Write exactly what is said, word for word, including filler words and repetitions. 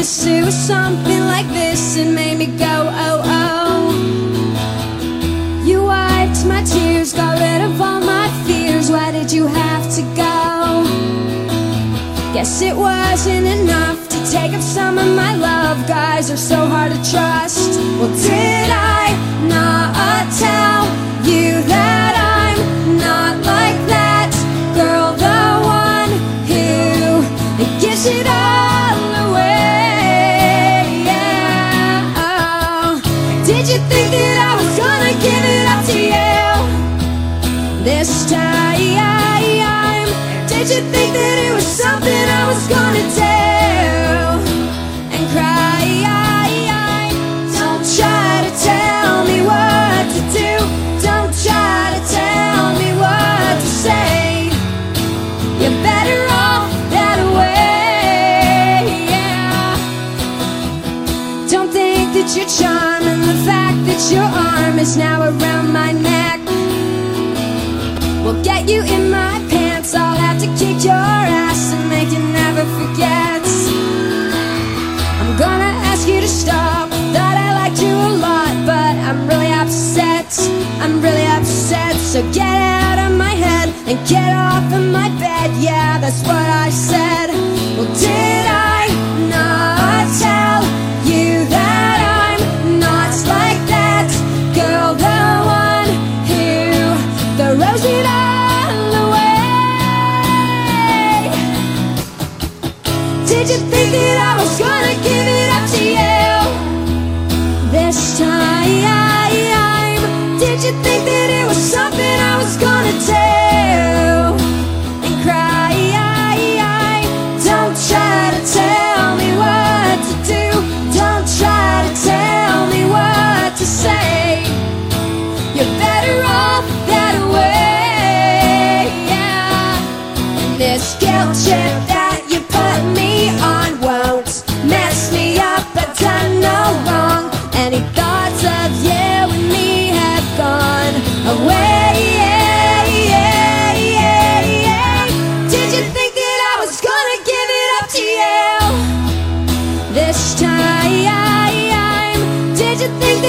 wish it was something like this. It made me go, oh, oh. You wiped my tears, got rid of all my fears. Why did you have to go? Guess it wasn't enough to take up some of my love. Guys are so hard to trust. Well, did I not tell you that I'm not like that girl, the one who gives it all away? Yeah. Oh. Did you think that I was gonna give it up to you this time? Did you think that it was something I was gonna do and cry? Don't try to tell me what to do. Don't try to tell me what to say. You're better off that way, yeah. Don't think that you're charming. The fact that your arm is now around my neck will get you in my pants. I'll have to kick your ass and make you never forget. I'm gonna ask you to stop. Thought I liked you a lot, but I'm really upset. I'm really upset. So get out of my head and get off of my bed. Yeah, that's what I said. Well, did I not tell you that I'm not like that girl, the one who throws it all away? Did you think that I was gonna give it up to you this time? Did you think that it was something I was gonna do and cry? Don't try to tell me what to do. Don't try to tell me what to say. You're better off that way, yeah. And this guilt trip that you put me on won't mess me up. I've done no wrong. Any thoughts of you and me have gone away, yeah, yeah, yeah, yeah. Did you think that I was gonna give it up to you this time? Did you think that